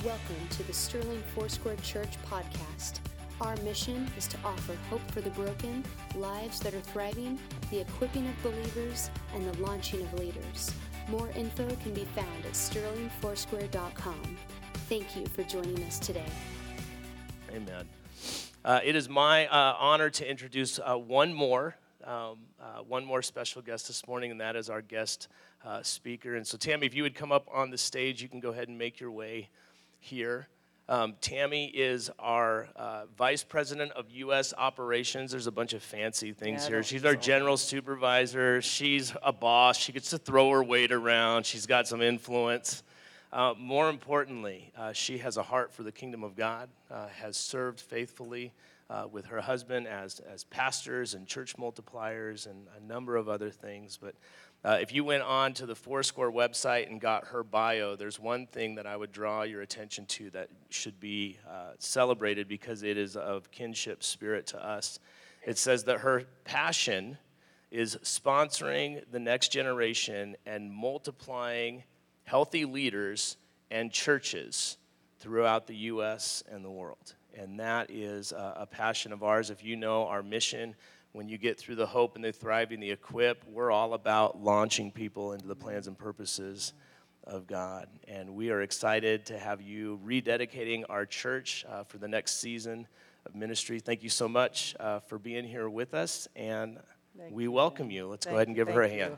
Welcome to the Sterling Foursquare Church podcast. Our mission is to offer hope for the broken, lives that are thriving, the equipping of believers, and the launching of leaders. More info can be found at sterlingfoursquare.com. Thank you for joining us today. Amen. It is my honor to introduce one more special guest this morning, and that is our guest speaker. And so, Tammy, if you would come up on the stage, you can go ahead and make your way here. Tammy is our Vice President of U.S. Operations. There's a bunch of fancy things here. She's our General Supervisor. She's a boss. She gets to throw her weight around. She's got some influence. More importantly, she has a heart for the kingdom of God, has served faithfully with her husband as pastors and church multipliers and a number of other things. But if you went on to the Foursquare website and got her bio, there's one thing that I would draw your attention to that should be celebrated because it is of kinship spirit to us. It says that her passion is sponsoring the next generation and multiplying healthy leaders and churches throughout the U.S. and the world. And that is a passion of ours. If you know our mission, when you get through the hope and the thriving, the equip, we're all about launching people into the plans and purposes of God. And we are excited to have you rededicating our church for the next season of ministry. Thank you so much for being here with us, and we welcome you. Let's go ahead and give her a hand.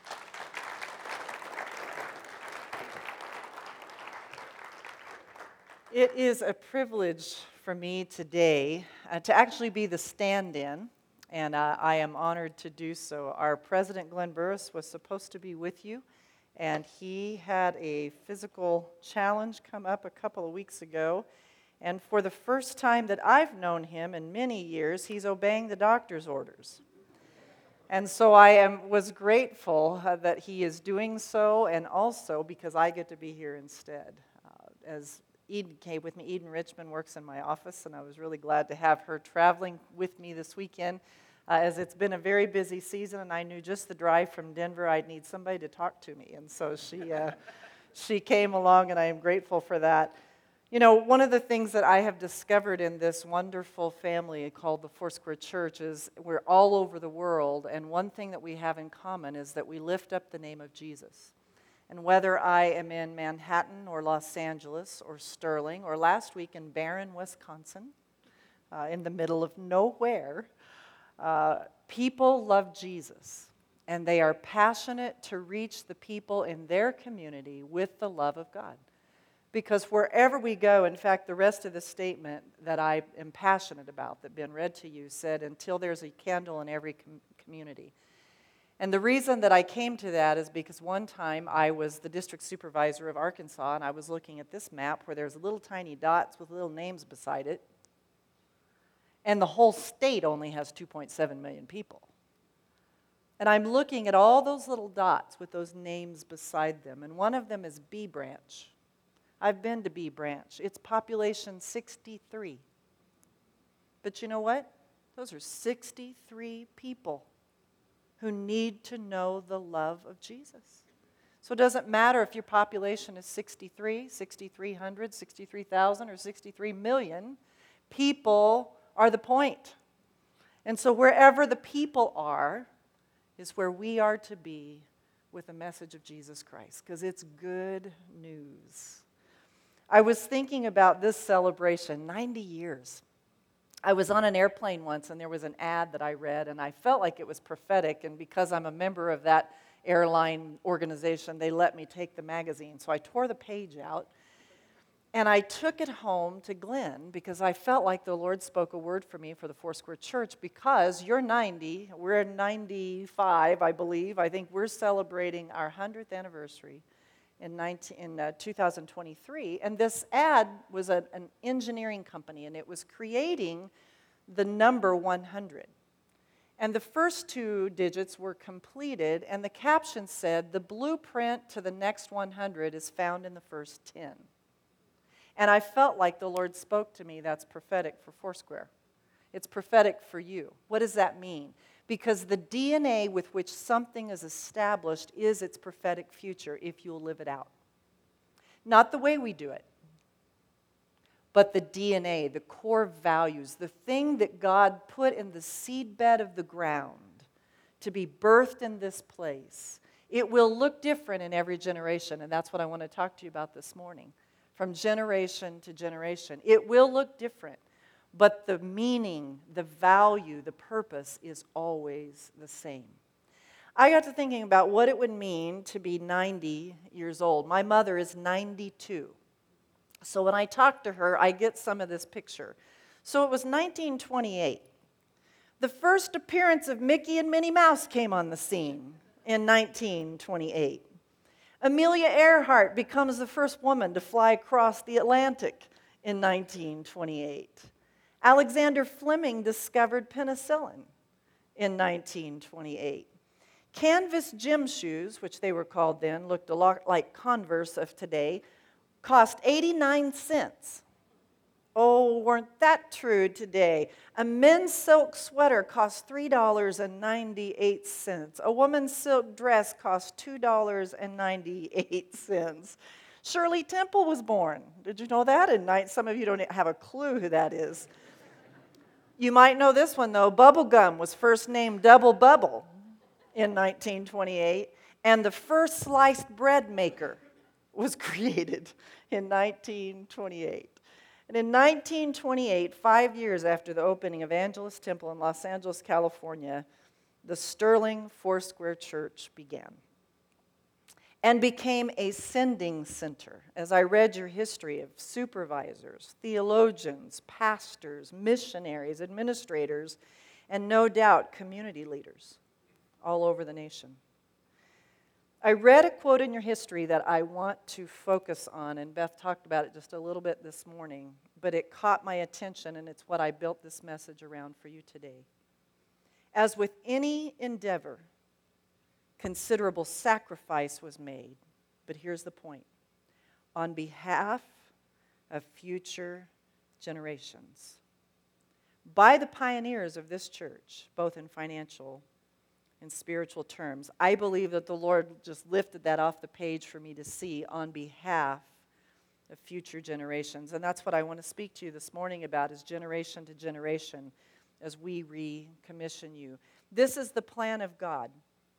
It is a privilege for me today to actually be the stand-in, and I am honored to do so. Our president, Glenn Burris, was supposed to be with you, and he had a physical challenge come up a couple of weeks ago, and for the first time that I've known him in many years, he's obeying the doctor's orders. And so was grateful that he is doing so, and also because I get to be here instead. As Eden came with me. Eden Richmond works in my office, and I was really glad to have her traveling with me this weekend, as it's been a very busy season, and I knew just the drive from Denver, I'd need somebody to talk to me, and so she came along, and I am grateful for that. You know, one of the things that I have discovered in this wonderful family called the Foursquare Church is we're all over the world, and one thing that we have in common is that we lift up the name of Jesus. And whether I am in Manhattan or Los Angeles or Sterling or last week in Barron, Wisconsin, in the middle of nowhere, people love Jesus. And they are passionate to reach the people in their community with the love of God. Because wherever we go, in fact, the rest of the statement that I am passionate about that Ben read to you said, until there's a candle in every community. And the reason that I came to that is because one time I was the district supervisor of Arkansas, and I was looking at this map where there's little tiny dots with little names beside it. And the whole state only has 2.7 million people. And I'm looking at all those little dots with those names beside them, and one of them is B Branch. I've been to B Branch. It's population 63. But you know what? Those are 63 people who need to know the love of Jesus. So it doesn't matter if your population is 63, 6,300, 63,000, or 63 million. People are the point. And so wherever the people are is where we are to be with the message of Jesus Christ, because it's good news. I was thinking about this celebration, 90 years. I was on an airplane once, and there was an ad that I read, and I felt like it was prophetic, and because I'm a member of that airline organization, they let me take the magazine. So I tore the page out, and I took it home to Glenn because I felt like the Lord spoke a word for me for the Foursquare Church, because you're 90, we're 95, I believe. I think we're celebrating our 100th anniversary in 2023, and this ad was an engineering company, and it was creating the number 100. And the first two digits were completed, and the caption said, "The blueprint to the next 100 is found in the first 10." And I felt like the Lord spoke to me, that's prophetic for Foursquare. It's prophetic for you. What does that mean? Because the DNA with which something is established is its prophetic future if you'll live it out. Not the way we do it, but the DNA, the core values, the thing that God put in the seedbed of the ground to be birthed in this place. It will look different in every generation, and that's what I want to talk to you about this morning. From generation to generation. It will look different, but the meaning, the value, the purpose is always the same. I got to thinking about what it would mean to be 90 years old. My mother is 92. So when I talk to her, I get some of this picture. So it was 1928. The first appearance of Mickey and Minnie Mouse came on the scene in 1928. Amelia Earhart becomes the first woman to fly across the Atlantic in 1928. Alexander Fleming discovered penicillin in 1928. Canvas gym shoes, which they were called then, looked a lot like Converse of today, cost 89 cents. Oh, weren't that true today? A men's silk sweater cost $3.98. A woman's silk dress cost $2.98. Shirley Temple was born. Did you know that? And some of you don't have a clue who that is. You might know this one, though. Bubblegum was first named Double Bubble in 1928, and the first sliced bread maker was created in 1928. And in 1928, 5 years after the opening of Angelus Temple in Los Angeles, California, the Sterling Foursquare Church began and became a sending center. As I read your history of supervisors, theologians, pastors, missionaries, administrators, and no doubt community leaders all over the nation. I read a quote in your history that I want to focus on, and Beth talked about it just a little bit this morning, but it caught my attention, and it's what I built this message around for you today. As with any endeavor, considerable sacrifice was made, but here's the point. On behalf of future generations, by the pioneers of this church, both in financial and spiritual terms. I believe that the Lord just lifted that off the page for me to see on behalf of future generations. And that's what I want to speak to you this morning about, is generation to generation as we recommission you. This is the plan of God.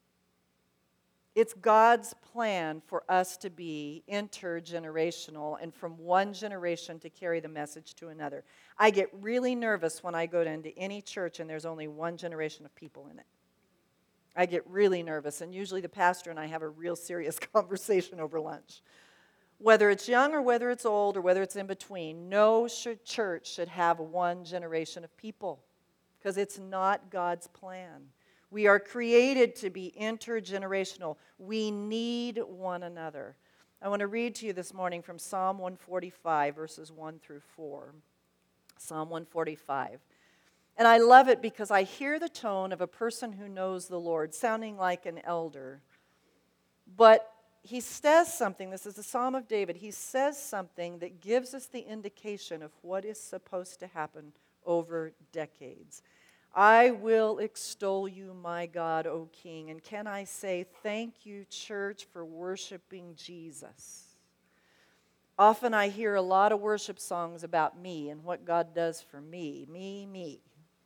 It's God's plan for us to be intergenerational and from one generation to carry the message to another. I get really nervous when I go into any church and there's only one generation of people in it. I get really nervous, and usually the pastor and I have a real serious conversation over lunch. Whether it's young or whether it's old or whether it's in between, no church should have one generation of people because it's not God's plan. We are created to be intergenerational. We need one another. I want to read to you this morning from Psalm 145, verses 1 through 4. Psalm 145. And I love it because I hear the tone of a person who knows the Lord, sounding like an elder. But he says something, this is the Psalm of David, he says something that gives us the indication of what is supposed to happen over decades. I will extol you, my God, O King. And can I say thank you, church, for worshiping Jesus? Often I hear a lot of worship songs about me and what God does for me, me.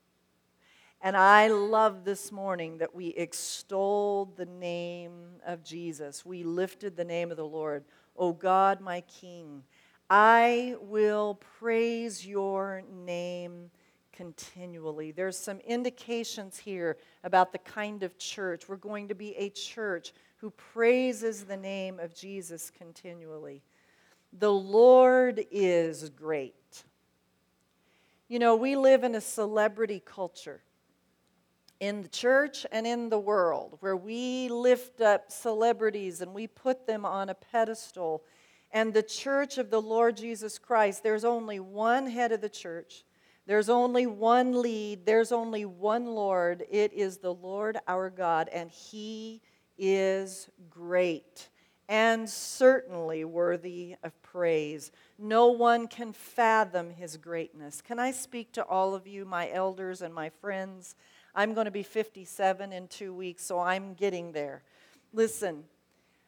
And I love this morning that we extolled the name of Jesus. We lifted the name of the Lord. O God, my King, I will praise your name continually. There's some indications here about the kind of church. We're going to be a church who praises the name of Jesus continually. The Lord is great. You know, we live in a celebrity culture in the church and in the world, where we lift up celebrities and we put them on a pedestal. And the church of the Lord Jesus Christ, there's only one head of the church. There's only one lead. There's only one Lord. It is the Lord our God, and He is great and certainly worthy of praise. No one can fathom His greatness. Can I speak to all of you, my elders and my friends? I'm going to be 57 in 2 weeks, so I'm getting there. Listen,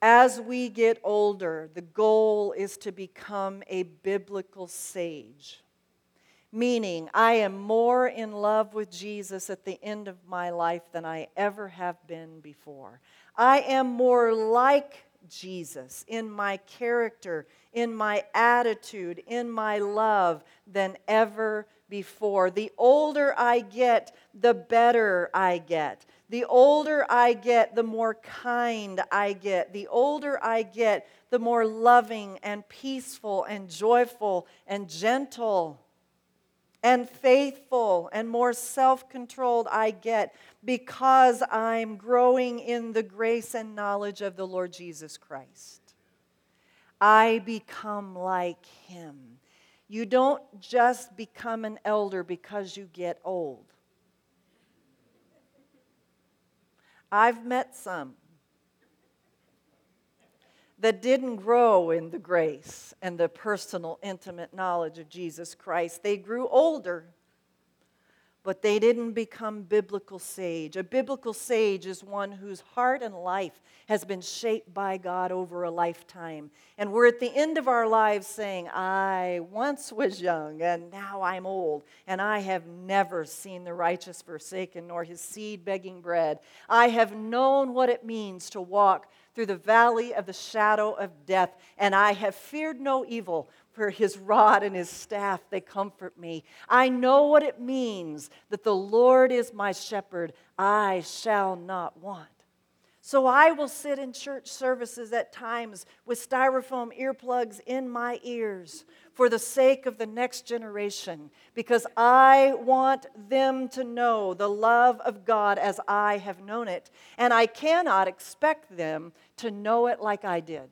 As we get older, the goal is to become a biblical sage. Meaning, I am more in love with Jesus at the end of my life than I ever have been before. I am more like Jesus in my character, in my attitude, in my love than ever before. The older I get, the better I get. The older I get, the more kind I get. The older I get, the more loving and peaceful and joyful and gentle and faithful and more self-controlled I get because I'm growing in the grace and knowledge of the Lord Jesus Christ. I become like Him. You don't just become an elder because you get old. I've met some that didn't grow in the grace and the personal, intimate knowledge of Jesus Christ. They grew older, but they didn't become biblical sage. A biblical sage is one whose heart and life has been shaped by God over a lifetime. And we're at the end of our lives saying, I once was young, and now I'm old, and I have never seen the righteous forsaken, nor his seed begging bread. I have known what it means to walk through the valley of the shadow of death, and I have feared no evil, for his rod and his staff, they comfort me. I know what it means that the Lord is my shepherd. I shall not want. So I will sit in church services at times with styrofoam earplugs in my ears for the sake of the next generation, because I want them to know the love of God as I have known it. And I cannot expect them to know it like I did.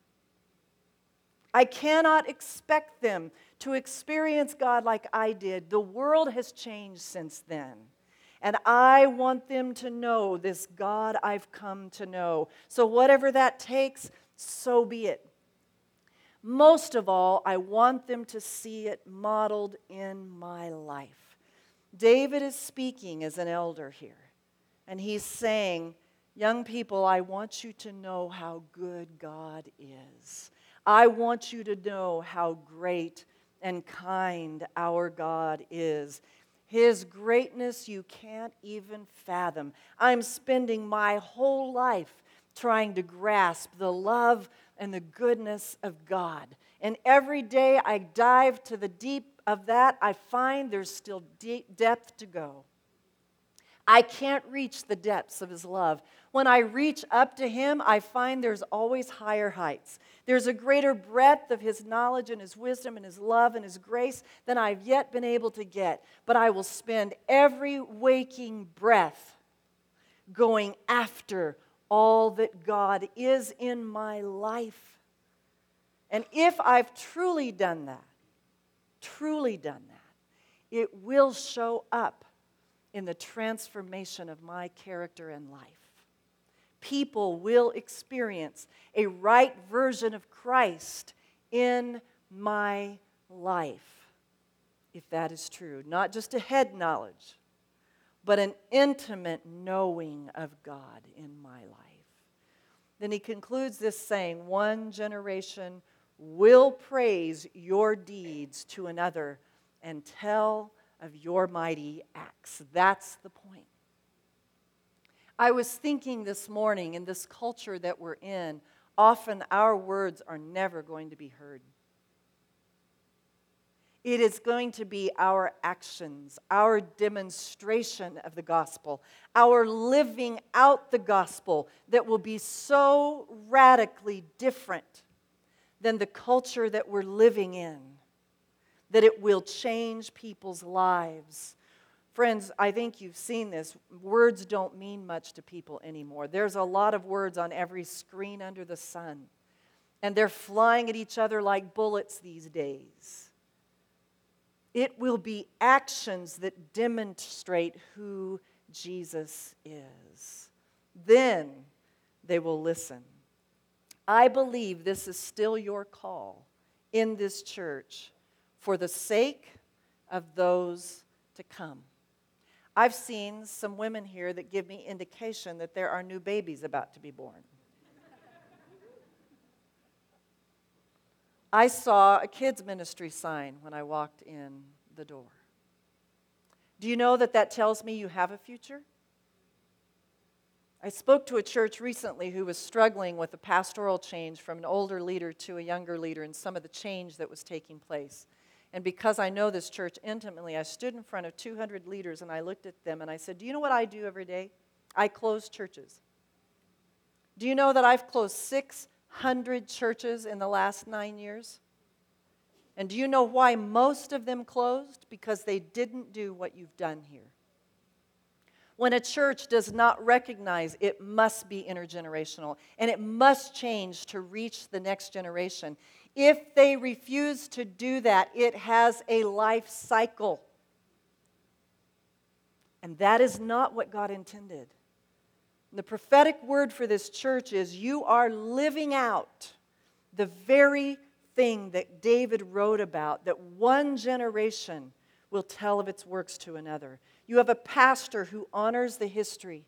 I cannot expect them to experience God like I did. The world has changed since then. And I want them to know this God I've come to know. So whatever that takes, so be it. Most of all, I want them to see it modeled in my life. David is speaking as an elder here. And he's saying, young people, I want you to know how good God is. I want you to know how great and kind our God is. His greatness you can't even fathom. I'm spending my whole life trying to grasp the love and the goodness of God. And every day I dive to the deep of that, I find there's still deep depth to go. I can't reach the depths of His love. When I reach up to Him, I find there's always higher heights. There's a greater breadth of His knowledge and His wisdom and His love and His grace than I've yet been able to get. But I will spend every waking breath going after all that God is in my life. And if I've truly done that, it will show up in the transformation of my character and life. People will experience a right version of Christ in my life, if that is true. Not just a head knowledge, but an intimate knowing of God in my life. Then he concludes this saying, one generation will praise your deeds to another and tell of your mighty acts. That's the point. I was thinking this morning, in this culture that we're in, often our words are never going to be heard. It is going to be our actions, our demonstration of the gospel, our living out the gospel that will be so radically different than the culture that we're living in, that it will change people's lives. Friends, I think you've seen this. Words don't mean much to people anymore. There's a lot of words on every screen under the sun, and they're flying at each other like bullets these days. It will be actions that demonstrate who Jesus is. Then they will listen. I believe this is still your call in this church for the sake of those to come. I've seen some women here that give me indication that there are new babies about to be born. I saw a kids' ministry sign when I walked in the door. Do you know that that tells me you have a future? I spoke to a church recently who was struggling with a pastoral change from an older leader to a younger leader and some of the change that was taking place. And because I know this church intimately, I stood in front of 200 leaders and I looked at them and I said, do you know what I do every day? I close churches. Do you know that I've closed 600 churches in the last 9 years? And do you know why most of them closed? Because they didn't do what you've done here. When a church does not recognize it must be intergenerational and it must change to reach the next generation, if they refuse to do that, it has a life cycle. And that is not what God intended. The prophetic word for this church is you are living out the very thing that David wrote about, that one generation will tell of its works to another. You have a pastor who honors the history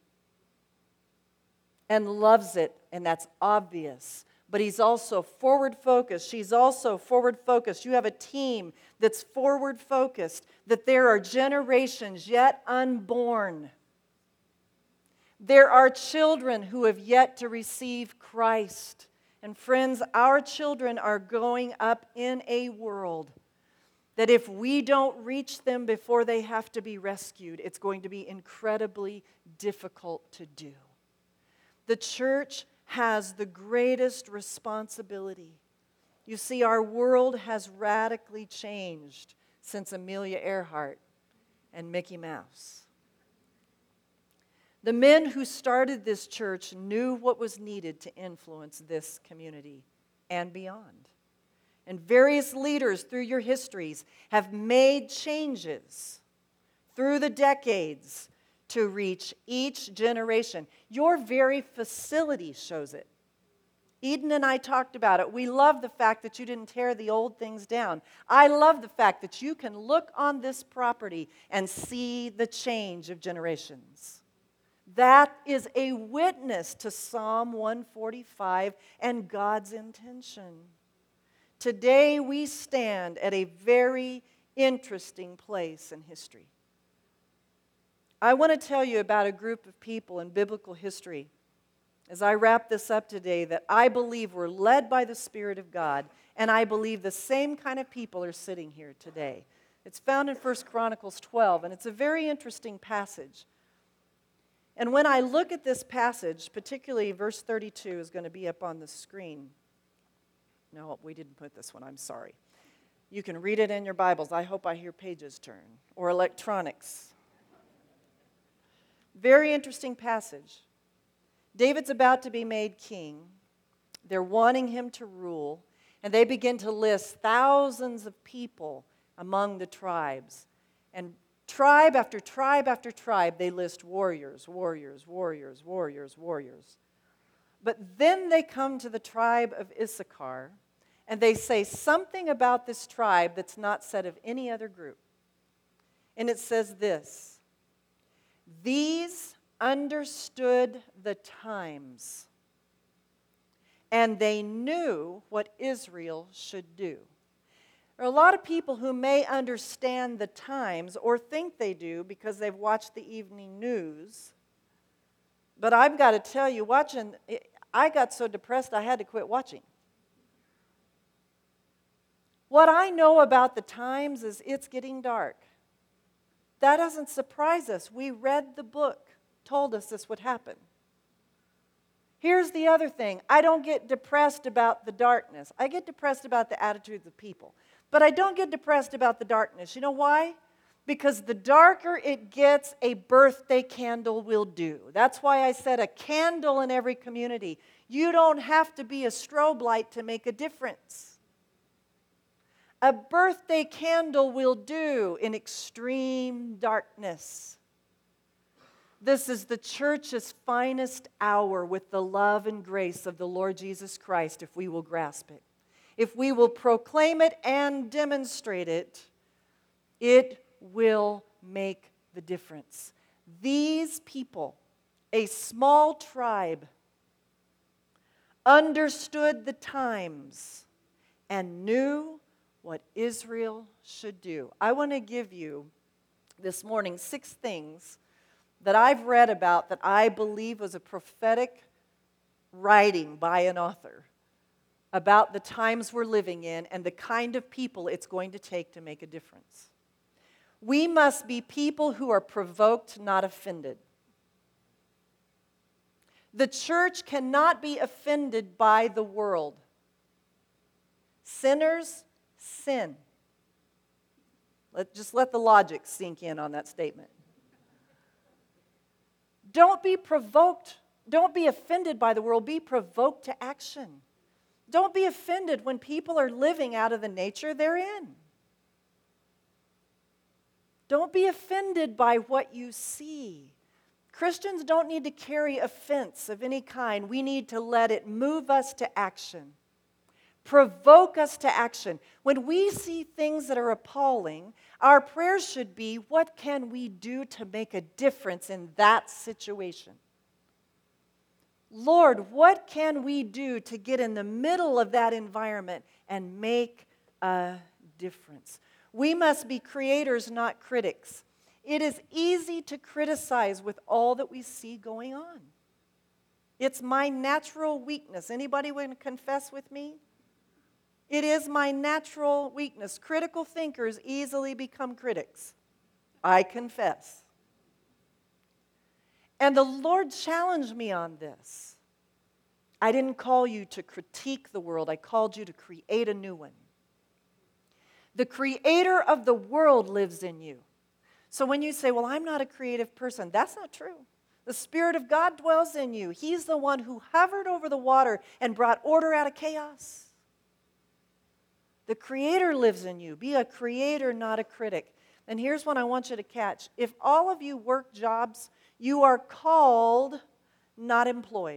and loves it, and that's obvious. But he's also forward-focused. She's also forward-focused. You have a team that's forward-focused, that there are generations yet unborn. There are children who have yet to receive Christ. And friends, our children are growing up in a world that if we don't reach them before they have to be rescued, it's going to be incredibly difficult to do. The church has the greatest responsibility. You see, our world has radically changed since Amelia Earhart and Mickey Mouse. The men who started this church knew what was needed to influence this community and beyond. And various leaders through your histories have made changes through the decades to reach each generation. Your very facility shows it. Eden and I talked about it. We love the fact that you didn't tear the old things down. I love the fact that you can look on this property and see the change of generations. That is a witness to Psalm 145 and God's intention. Today we stand at a very interesting place in history. I want to tell you about a group of people in biblical history, as I wrap this up today, that I believe were led by the Spirit of God, and I believe the same kind of people are sitting here today. It's found in 1 Chronicles 12, and it's a very interesting passage. And when I look at this passage, particularly verse 32 is going to be up on the screen. No, we didn't put this one, I'm sorry. You can read it in your Bibles. I hope I hear pages turn, or electronics. Very interesting passage. David's about to be made king. They're wanting him to rule, and they begin to list thousands of people among the tribes. And tribe after tribe after tribe, they list warriors, warriors, warriors, warriors, warriors. But then they come to the tribe of Issachar, and they say something about this tribe that's not said of any other group. And it says this: these understood the times, and they knew what Israel should do. There are a lot of people who may understand the times or think they do because they've watched the evening news. But I've got to tell you, I got so depressed I had to quit watching. What I know about the times is it's getting dark. That doesn't surprise us. We read the book, told us this would happen. Here's the other thing. I don't get depressed about the darkness. I get depressed about the attitudes of people. But I don't get depressed about the darkness. You know why? Because the darker it gets, a birthday candle will do. That's why I said a candle in every community. You don't have to be a strobe light to make a difference. A birthday candle will do in extreme darkness. This is the church's finest hour with the love and grace of the Lord Jesus Christ, if we will grasp it. If we will proclaim it and demonstrate it, it will make the difference. These people, a small tribe, understood the times and knew what Israel should do. I want to give you this morning 6 things that I've read about that I believe was a prophetic writing by an author about the times we're living in and the kind of people it's going to take to make a difference. We must be people who are provoked, not offended. The church cannot be offended by the world. Sinners sin. Just let the logic sink in on that statement. Don't be provoked. Don't be offended by the world. Be provoked to action. Don't be offended when people are living out of the nature they're in. Don't be offended by what you see. Christians don't need to carry offense of any kind. We need to let it move us to action. Provoke us to action. When we see things that are appalling, our prayers should be, what can we do to make a difference in that situation? Lord, what can we do to get in the middle of that environment and make a difference? We must be creators, not critics. It is easy to criticize with all that we see going on. It's my natural weakness. Anybody want to confess with me? It is my natural weakness. Critical thinkers easily become critics. I confess. And the Lord challenged me on this. I didn't call you to critique the world. I called you to create a new one. The creator of the world lives in you. So when you say, well, I'm not a creative person, that's not true. The Spirit of God dwells in you. He's the one who hovered over the water and brought order out of chaos. The Creator lives in you. Be a creator, not a critic. And here's what I want you to catch. If all of you work jobs, you are called, not employed.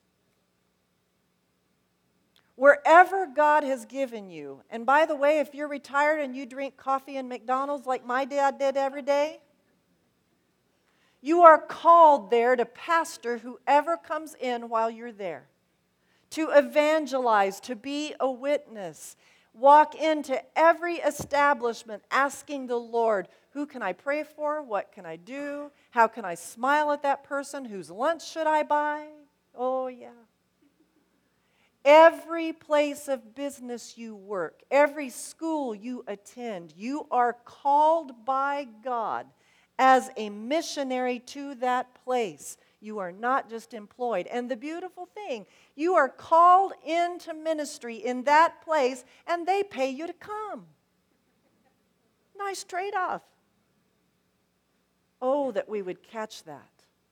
Wherever God has given you, and by the way, if you're retired and you drink coffee in McDonald's like my dad did every day, you are called there to pastor whoever comes in while you're there, to evangelize, to be a witness. Walk into every establishment asking the Lord, who can I pray for? What can I do? How can I smile at that person? Whose lunch should I buy? Oh, yeah. Every place of business you work, every school you attend, you are called by God as a missionary to that place. You are not just employed. And the beautiful thing, you are called into ministry in that place, and they pay you to come. Nice trade-off. Oh, that we would catch that.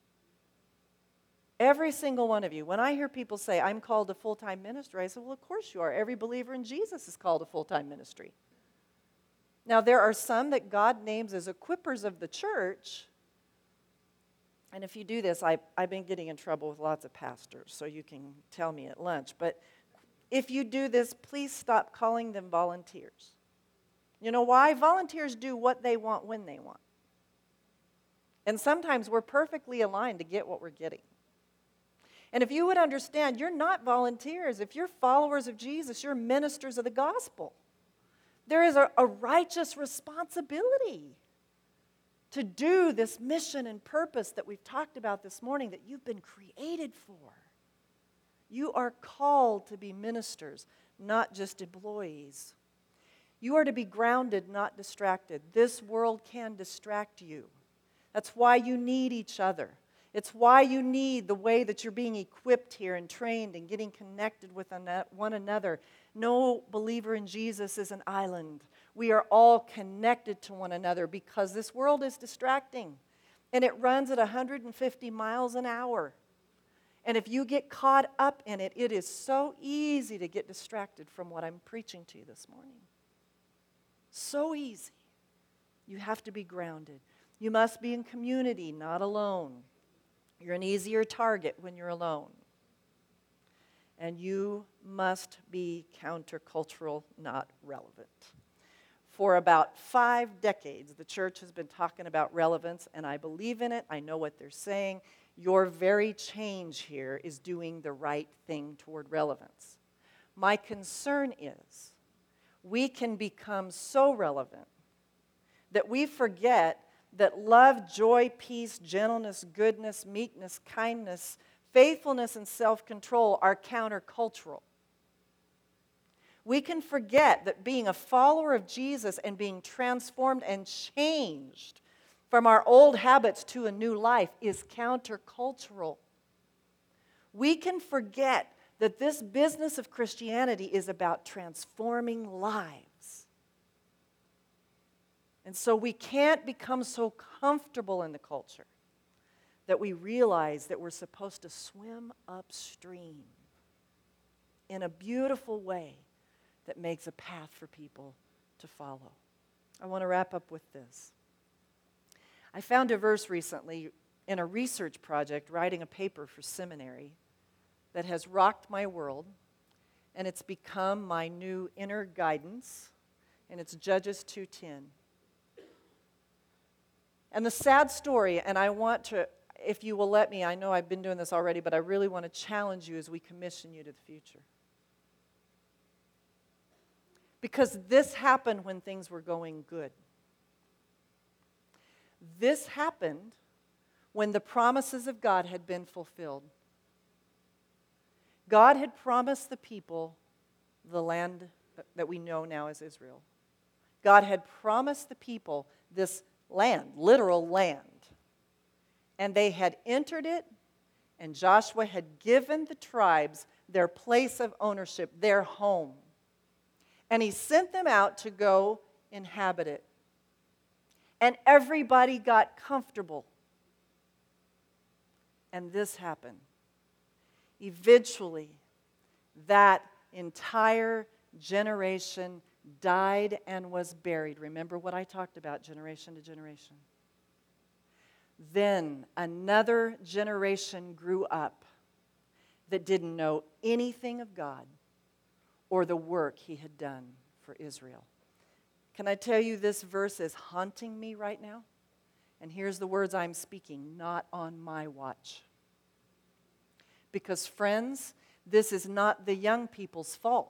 Every single one of you. When I hear people say, I'm called to full-time ministry, I say, well, of course you are. Every believer in Jesus is called to full-time ministry. Now, there are some that God names as equippers of the church. And if you do this, I've been getting in trouble with lots of pastors, so you can tell me at lunch. But if you do this, please stop calling them volunteers. You know why? Volunteers do what they want when they want. And sometimes we're perfectly aligned to get what we're getting. And if you would understand, you're not volunteers. If you're followers of Jesus, you're ministers of the gospel. There is a righteous responsibility to do this mission and purpose that we've talked about this morning that you've been created for. You are called to be ministers, not just employees. You are to be grounded, not distracted. This world can distract you. That's why you need each other. It's why you need the way that you're being equipped here and trained and getting connected with one another. No believer in Jesus is an island. We are all connected to one another because this world is distracting. And it runs at 150 miles an hour. And if you get caught up in it, it is so easy to get distracted from what I'm preaching to you this morning. So easy. You have to be grounded. You must be in community, not alone. You're an easier target when you're alone. And you must be countercultural, not relevant. For about 5 decades, the church has been talking about relevance, and I believe in it. I know what they're saying. Your very change here is doing the right thing toward relevance. My concern is we can become so relevant that we forget that love, joy, peace, gentleness, goodness, meekness, kindness, faithfulness, and self-control are countercultural. We can forget that being a follower of Jesus and being transformed and changed from our old habits to a new life is countercultural. We can forget that this business of Christianity is about transforming lives. And so we can't become so comfortable in the culture that we realize that we're supposed to swim upstream in a beautiful way that makes a path for people to follow. I want to wrap up with this. I found a verse recently in a research project writing a paper for seminary that has rocked my world, and it's become my new inner guidance, and it's Judges 2:10. And the sad story, and I want to, if you will let me, I know I've been doing this already, but I really want to challenge you as we commission you to the future. Because this happened when things were going good. This happened when the promises of God had been fulfilled. God had promised the people the land that we know now as Israel. God had promised the people this land, literal land. And they had entered it, and Joshua had given the tribes their place of ownership, their home. And he sent them out to go inhabit it. And everybody got comfortable. And this happened. Eventually, that entire generation died and was buried. Remember what I talked about, generation to generation. Then another generation grew up that didn't know anything of God or the work he had done for Israel. Can I tell you, this verse is haunting me right now? And here's the words I'm speaking: not on my watch. Because, friends, this is not the young people's fault.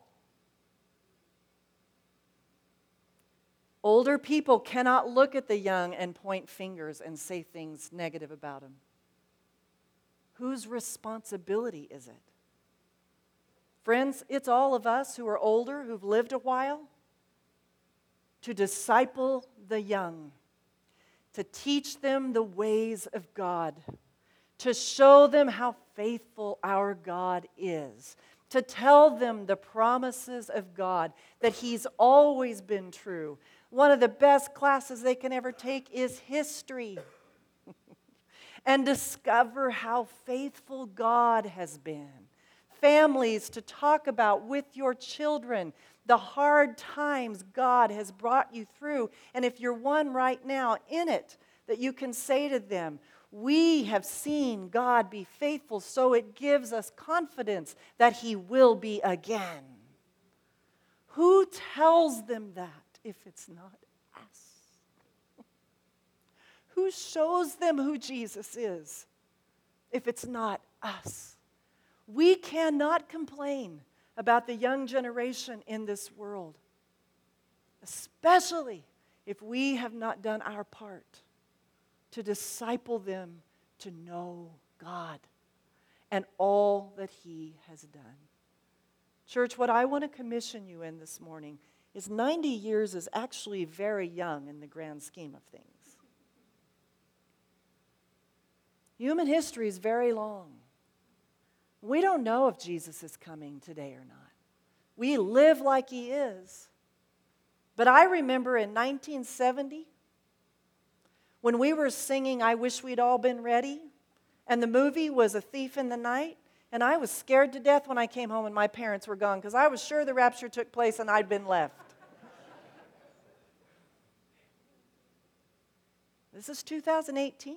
Older people cannot look at the young and point fingers and say things negative about them. Whose responsibility is it? Friends, it's all of us who are older, who've lived a while, to disciple the young, to teach them the ways of God, to show them how faithful our God is, to tell them the promises of God, that He's always been true. One of the best classes they can ever take is history. And discover how faithful God has been. Families, to talk about with your children the hard times God has brought you through. And if you're one right now in it, that you can say to them, we have seen God be faithful, so it gives us confidence that He will be again. Who tells them that if it's not us? Who shows them who Jesus is if it's not us? We cannot complain about the young generation in this world, especially if we have not done our part to disciple them to know God and all that He has done. Church, what I want to commission you in this morning is 90 years is actually very young in the grand scheme of things. Human history is very long. We don't know if Jesus is coming today or not. We live like He is. But I remember in 1970, when we were singing I Wish We'd All Been Ready, and the movie was A Thief in the Night, and I was scared to death when I came home and my parents were gone, because I was sure the rapture took place and I'd been left. This is 2018.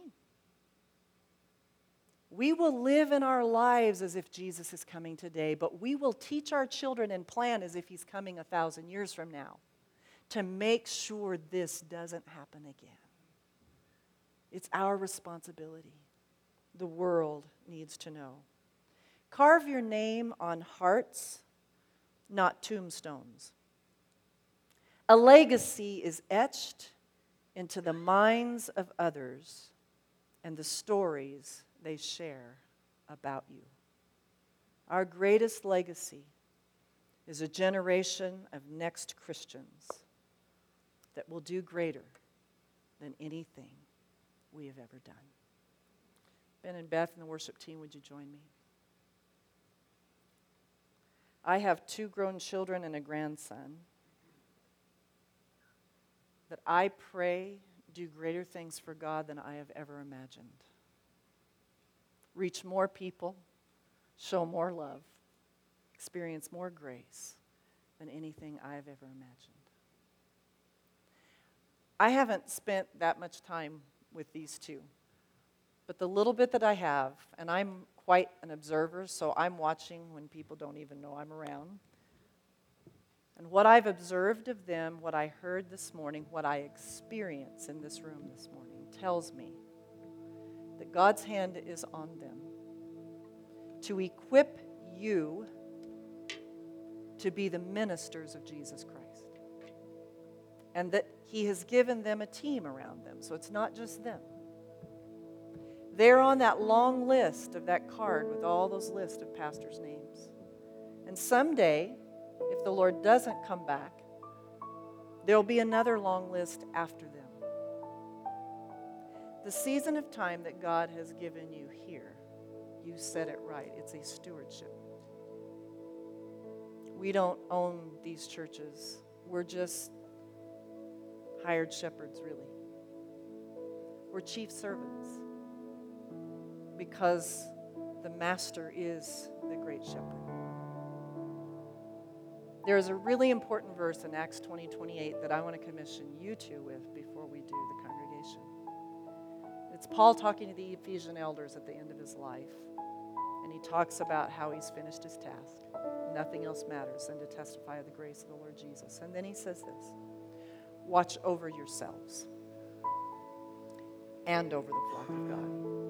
We will live in our lives as if Jesus is coming today, but we will teach our children and plan as if He's coming 1,000 years from now to make sure this doesn't happen again. It's our responsibility. The world needs to know. Carve your name on hearts, not tombstones. A legacy is etched into the minds of others and the stories they share about you. Our greatest legacy is a generation of next Christians that will do greater than anything we have ever done. Ben and Beth and the worship team, would you join me? I have 2 grown children and a grandson that I pray do greater things for God than I have ever imagined. Reach more people, show more love, experience more grace than anything I have ever imagined. I haven't spent that much time with these 2, but the little bit that I have, and I'm quite an observer, so I'm watching when people don't even know I'm around. And what I've observed of them, what I heard this morning, what I experience in this room this morning, tells me that God's hand is on them to equip you to be the ministers of Jesus Christ. And that He has given them a team around them, so it's not just them. They're on that long list of that card with all those lists of pastors' names. And someday, if the Lord doesn't come back, there'll be another long list after them. The season of time that God has given you here, you said it right, it's a stewardship. We don't own these churches. We're just hired shepherds, really. We're chief servants because the master is the great shepherd. There is a really important verse in Acts 20:28 that I want to commission you two with before we do the congregation. It's Paul talking to the Ephesian elders at the end of his life. And he talks about how he's finished his task. Nothing else matters than to testify of the grace of the Lord Jesus. And then he says this: watch over yourselves and over the flock of God.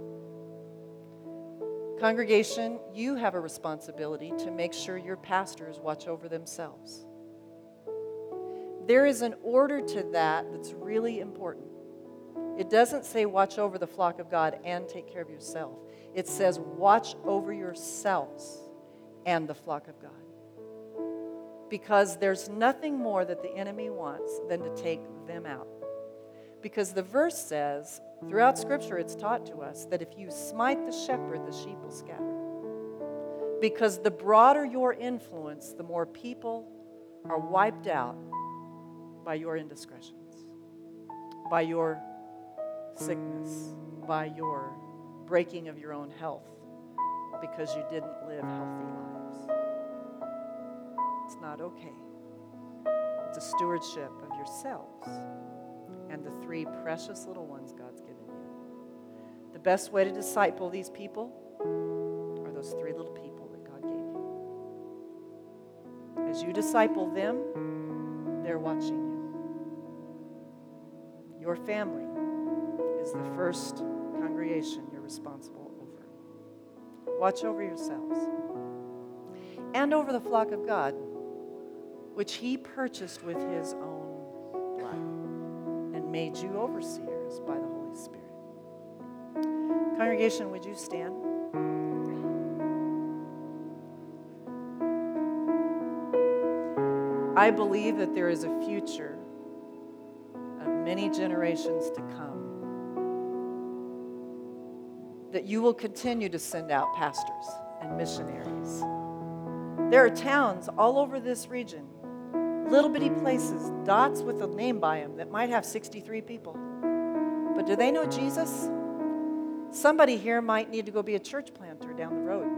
Congregation, you have a responsibility to make sure your pastors watch over themselves. There is an order to that that's really important. It doesn't say watch over the flock of God and take care of yourself. It says watch over yourselves and the flock of God. Because there's nothing more that the enemy wants than to take them out. Because the verse says, throughout Scripture it's taught to us, that if you smite the shepherd, the sheep will scatter. Because the broader your influence, the more people are wiped out by your indiscretions, by your sickness, by your breaking of your own health, because you didn't live healthy lives. It's not okay. It's a stewardship of yourselves and the 3 precious little ones God's given you. The best way to disciple these people are those 3 little people that God gave you. As you disciple them, they're watching you. Your family is the first congregation you're responsible over. Watch over yourselves and over the flock of God, which He purchased with His own blood and made you overseers by the Holy Spirit. Congregation, would you stand? I believe that there is a future of many generations to come, that you will continue to send out pastors and missionaries. There are towns all over this region, little bitty places, dots with a name by them that might have 63 people. But do they know Jesus? Somebody here might need to go be a church planter down the road.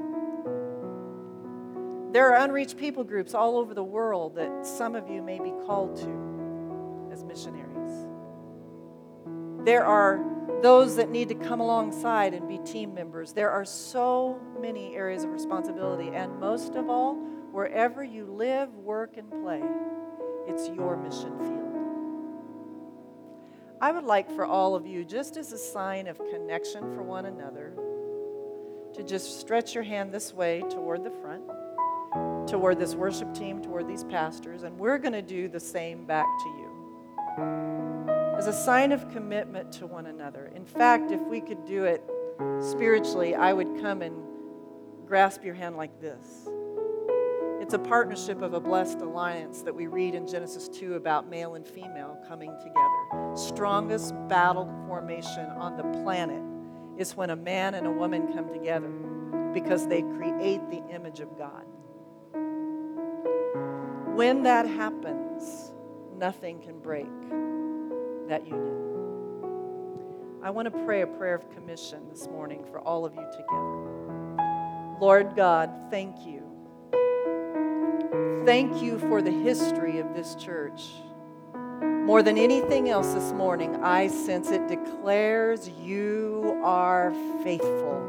There are unreached people groups all over the world that some of you may be called to as missionaries. There are those that need to come alongside and be team members. There are so many areas of responsibility, and most of all, wherever you live, work, and play, it's your mission field. I would like for all of you, just as a sign of connection for one another, to just stretch your hand this way toward the front. toward this worship team, toward these pastors, and we're going to do the same back to you as a sign of commitment to one another. In fact, if we could do it spiritually, I would come and grasp your hand like this. It's a partnership of a blessed alliance that we read in Genesis 2 about male and female coming together. Strongest battle formation on the planet is when a man and a woman come together because they create the image of God. When that happens, nothing can break that union. I want to pray a prayer of commission this morning for all of you together. Lord God, thank you. Thank you for the history of this church. More than anything else this morning, I sense it declares you are faithful.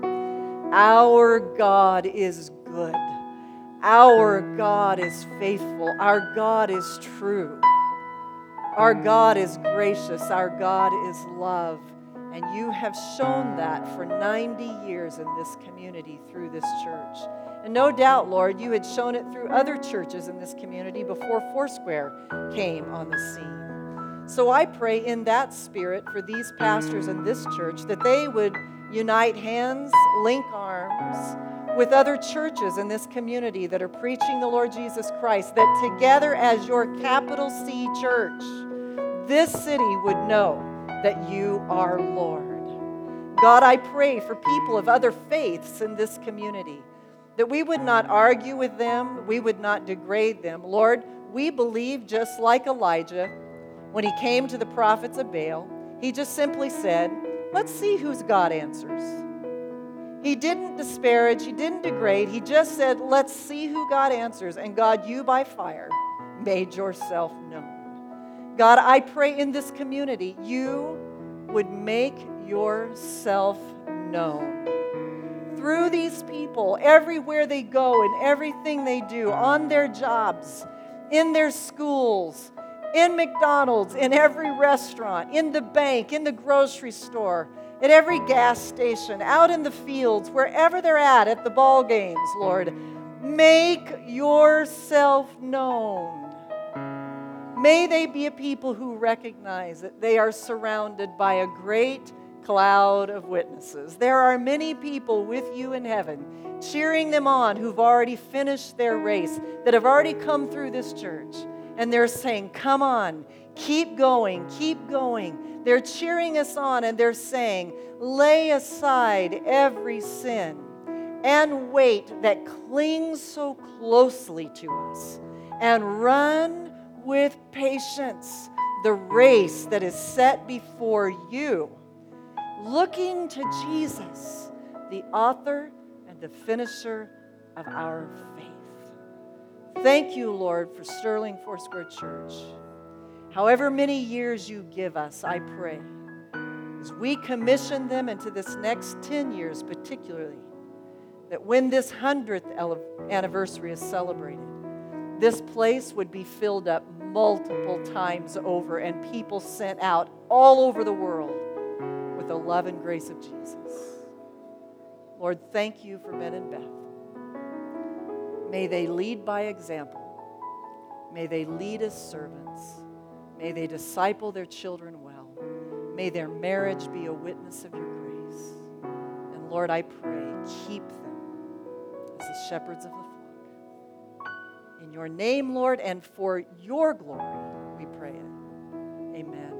Our God is good. Our God is faithful. Our God is true. Our God is gracious. Our God is love. And you have shown that for 90 years in this community through this church. And no doubt, Lord, you had shown it through other churches in this community before Foursquare came on the scene. So I pray in that spirit for these pastors in this church that they would unite hands, link arms with other churches in this community that are preaching the Lord Jesus Christ, that together as your capital C church, this city would know that you are Lord. God, I pray for people of other faiths in this community, that we would not argue with them, we would not degrade them. Lord, we believe just like Elijah, when he came to the prophets of Baal, he just simply said, let's see whose God answers. He didn't disparage, he didn't degrade, he just said, let's see who God answers. And God, you by fire made yourself known. God, I pray in this community, you would make yourself known. Through these people, everywhere they go and everything they do, on their jobs, in their schools, in McDonald's, in every restaurant, in the bank, in the grocery store, at every gas station, out in the fields, wherever they're at the ball games, Lord, make yourself known. May they be a people who recognize that they are surrounded by a great cloud of witnesses. There are many people with you in heaven cheering them on who've already finished their race, that have already come through this church. And they're saying, come on, keep going, keep going. They're cheering us on and they're saying, lay aside every sin and weight that clings so closely to us and run with patience the race that is set before you, looking to Jesus, the author and the finisher of our faith. Thank you, Lord, for Sterling Foursquare Church. However many years you give us, I pray, as we commission them into this next 10 years particularly, that when this 100th anniversary is celebrated, this place would be filled up multiple times over and people sent out all over the world with the love and grace of Jesus. Lord, thank you for Ben and Beth. May they lead by example. May they lead as servants. May they disciple their children well. May their marriage be a witness of your grace. And Lord, I pray, keep them as the shepherds of the flock. In your name, Lord, and for your glory, we pray it. Amen.